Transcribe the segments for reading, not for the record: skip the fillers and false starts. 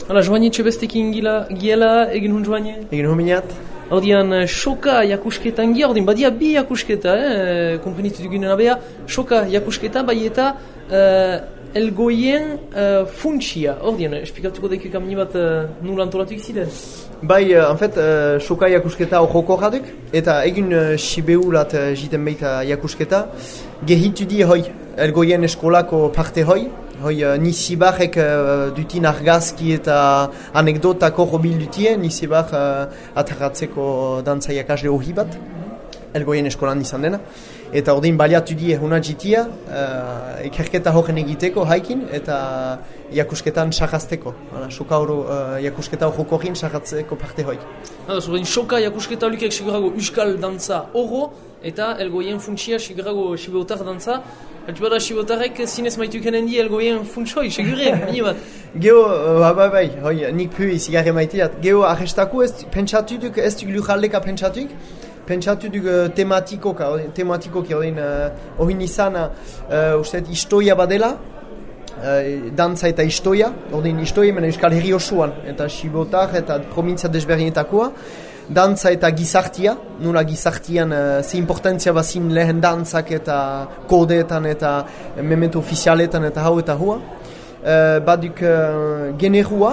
Hala, Joanie Txebestekin giela egin hun Joanie? Egin hun minat. Ordian, soka jakusketan gia, ordin badia bi jakusketa, komprenitu dugunen abea, soka jakusketa, bai eta elgoien funtsia. Ordian, esplikatuko daik kamini bat nula antolatu ikzide? Bai, en fait, soka jakusketa horroko jaduk, eta egin Sibeulat jiten baita jakusketa, gehitu di hoi, elgoien eskolako parte hoi, Nisibarek dutin argazki eta anekdotako hobil dutie, Nisibar atarratzeko dantza jakasle hori bat, elgoien eskolan izan dena. Eta ordin baliatu die huna jitia, ikerketa horren egiteko haikin eta jakusketan sarrazteko. Soka jakusketa horroko horrein sarratzeko parte hoi. Ordin, soka jakusketa holikek sigurago euskal dantza horro eta elgoien funtsia sigurago sibeotar dantza. Altibada sibotarek zinez maituken di elgoien funtsoi, segure, mini bat. Geo, bai, nik pu izigarre maiteat. Geo, arrestako pentsatu duk, ez duk lujaldeka pentsatuk, pentsatu duk tematikoki horrein izan, usteet, historia badela, dantza eta historia, horrein historia mena euskal herri osoan, eta sibotar eta provintzia desberdinetakoa, dantza eta gizartia, nula gizartian ze importantzia bazin lehen dantzak eta kodeetan eta memento ofizialetan eta hau eta hua. Baduk generua,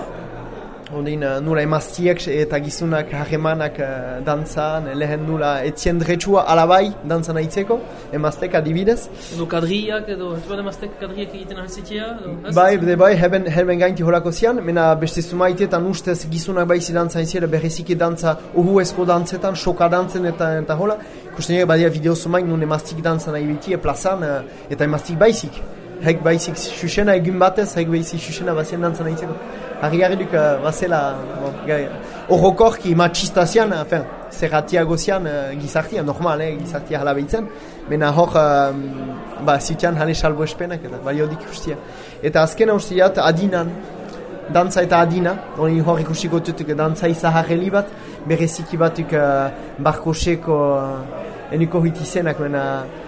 nula emaztiek eta gizunak harremanak dantzan, lehen nula etzien dretsua alabai dantzan aitzeko, emaztek adibidez. Edo kadriak, edo emaztek kadriak egiten ahizitia? Bai, helben gainti horako zian, mena beste sumaitetan ustez gizunak baizi dantza aiziera berriziki dantza uhuezko dantzetan, soka dantzen eta hola. Kusten ere badia video sumaik nun emaztik dantzan ahibitie plazan eta emaztik baizik. Hek baizik susena egun batez, hek baizik susena bazien dantzan aitzeko. Harri duk bazela horrokorki matxistazian, zerratiago zian gizartia, normal, gizartia hala behitzen. Mena hor, zitean hane salbo espenak eta baliodik ustia. Eta azkena ustiat adinan, dantza eta adina, hor ikusiko tutuk dantza izaharreli bat, bereziki batuk barkoseko eniko hitizenak, mena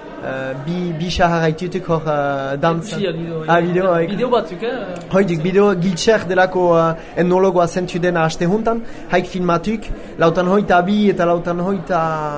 bi sahara itutuk hor dantza. Bideo batzuk, Hoidik, bideo giltser delako etnologoa zentu dena haste juntan, haik filmatuk, lautan hoita bi eta lautan hoita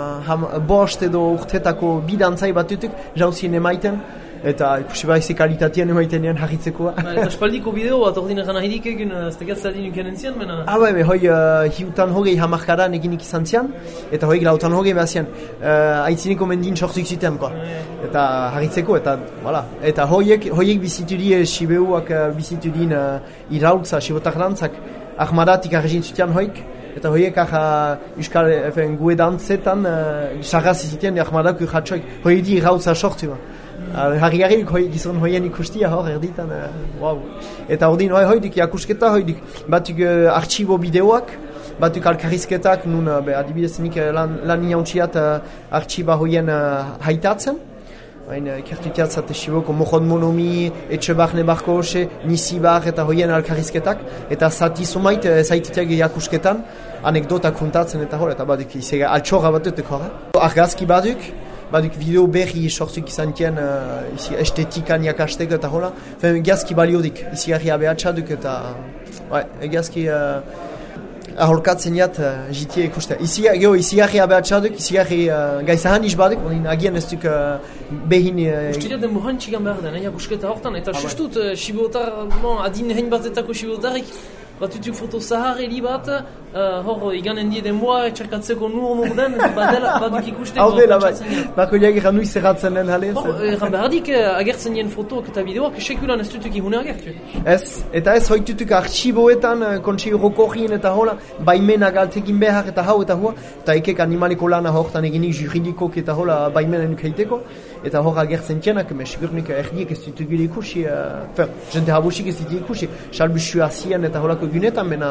bost edo urtetako bi dantzai batutuk, jauzien emaiten, eta ikusi baize kalitatean emaitenean jarritzekoa. Eta espaldiko bideo bat ordin egan ahidik egin, ez tegatzea dinuk enentzian, mena? Bai, hiutan hogei hamarkadan eginik izan zian, eta hoik lautan hogei behazian, aitzineko mendin sortuk zuten, eta jarritzeko, eta voilà. Eta hoiek bizitudie Sibeuak bizitudin irautza, sibotak dantzak, ahmadatik argin zuten hoik, eta hoiek euskal gue dantzetan sarraz iziten ahmadak urratxoik, hoi di irautza sortu. Harri gizon hoien ikustia hor erditan, wow. Eta ordin hoidik jakusketa, hoidik batuk artxibo bideoak, batuk alkarrizketak, nun adibidez nik lan inautxiat artxiba hoien haitatzen. Ikertutiat zate Siboko Mohon Monomi, Etxebarne Barko Ose, Nisibar eta hoien alkarrizketak, eta zati zumait zaitutiak jakusketan, anekdotak kontatzen eta hor, eta baduk izega altxorra batutuk hor. Argazki baduk video berri sortzuk izan tien estetikan jakastek eta hola. Egiazki baliodik, izigarri abeatxaduk eta egiazki aholkatzen jat jitie ikuste. Izigarri abeatxaduk, izigarri gaizahan izbaduk, agian ez duk behin... Ustiria den mohan txigan behar den, jakusketa hortan, eta sustut, sibotar, adin hein batetako sibotarik, batutuk foto zahar bat, hor iganen die denboa, txarkatzeko nur den, baduk ikusteko. Hau dela, bako liak egan nuiz erratzen den jale. Egan behardik agertzen dien fotoak eta bideoak, sekulan ez dutuk ihune agertu. Eta ez hoitutuk arxiboetan, kontsi rokorrien eta hola, baimena galtekin behar eta hau eta hua, eta ekek animaliko lana hortan eginik juridikok eta hola baimena nukaiteko, eta hor agertzen tienak, sigurnik erdiek ez dutuk gile ikusi, jente habusik ez dutuk ikusi, salbusu azien eta holako gunetan, mena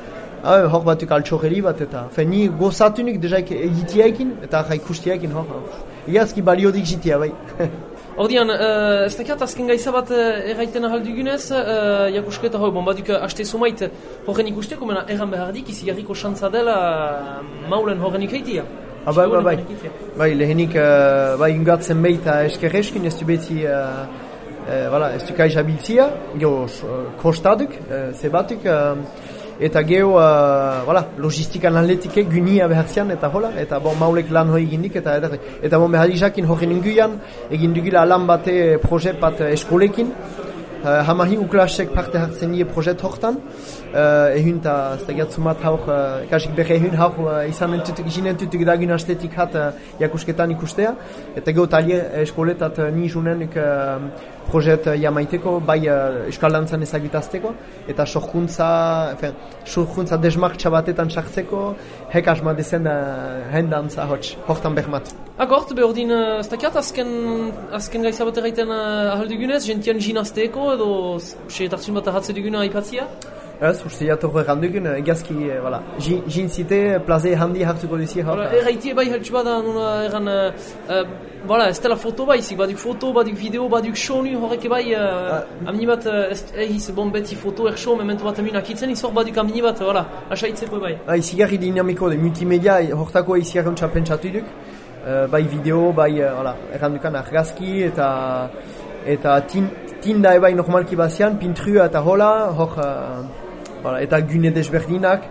hor batuk altxorreli bat, eta ni gozatunik dejaik egitiaikin, eta ikustiaikin hor, egazki baliodik jitia, bai. Ordian, ez dakiat azken gaiza bat erraiten ahaldugunez, jakusketa hori, baduk haste sumait horren ikusteko, mena erran behardik, izigarriko xantza dela maulen horren ikaitia. Bai, lehenik ingatzen behita eskerreskin, ez du beti voilà, ez duk aizabiltzia, geho kostaduk, zebatuk, eta geho, voilà, logistikan atletikek gunia behartzian, eta hola, eta bon, maulek lan hoi egindik, eta bon, beharizakin horren inguian, egin dugula lan bate proje bat eskolekin, hamahi uklasek parte hartzen die projet hortan, ehun eta zagatzumat hauk, kasik behe ehun hauk izan entutuk dagun astetik hat jakusketan ikustea, eta geho talie eskoletat nizunenik projet jamaiteko, bai eskalantzan ezagitazteko, eta sorkuntza desmartxa batetan sartzeko, hek asma dezen hendantza hortan behmat. Akort, behordin, ez dakiat azken gaitza bat erraiten ahaldugunez, gentian ginazteko edo seetartzun bat ahatze duguna aipatzia? Ez, uste jator errandugun, egazki, voilà, gintzite, plaze handi hartuko duzi. Erraitie bai haltsu bada, nuna erran, voilà, ez dela foto baizik, baduk foto, baduk video, baduk sonu, horrek bai, amni bat, egiz, bon beti foto erxo, mementu bat amin akitzen, izor baduk amni bat, voilà, asaitzeko bai. Izigarri dinamiko de multimedia, hortako izigarri ontsa pentsatu duk, bai video, bai, voilà, errandukan argazki, eta tinda ebai normalki bazian, pintrua eta hola, voilà, eta gune desberdinak,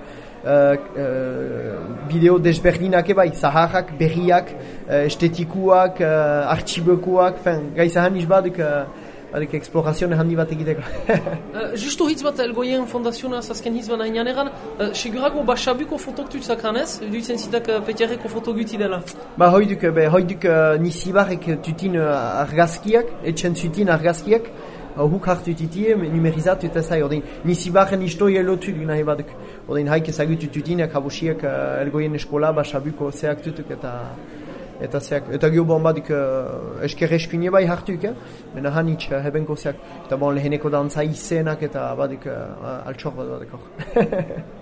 bideo desberdinak ebai, zaharrak, berriak, estetikuak, artxibokuak, gaizahan izbaduk, explorazioa handi bat egiteko. Justo hitz bat elgoien fondazioa azken hitz bat nahian eran, segurako basabuko fotok tutzakranez, duitzen zitak petiarreko foto guti dela? Ba, hoiduk nisibarek tutin argazkiak, etxen zutin argazkiak, huk hartu titie, numerizatu eta zai, ordein, nisibarren historia lotu nahi baduk. Ordein, haik ezagutu tutinak, habusiak elgoien eskola, basabuko zeak tutuk eta geho bon badik esker eskuine bai hartuk, mena hanitz hebenko zeak. Eta bon leheneko dantza izenak eta badik altxor bat badek hor.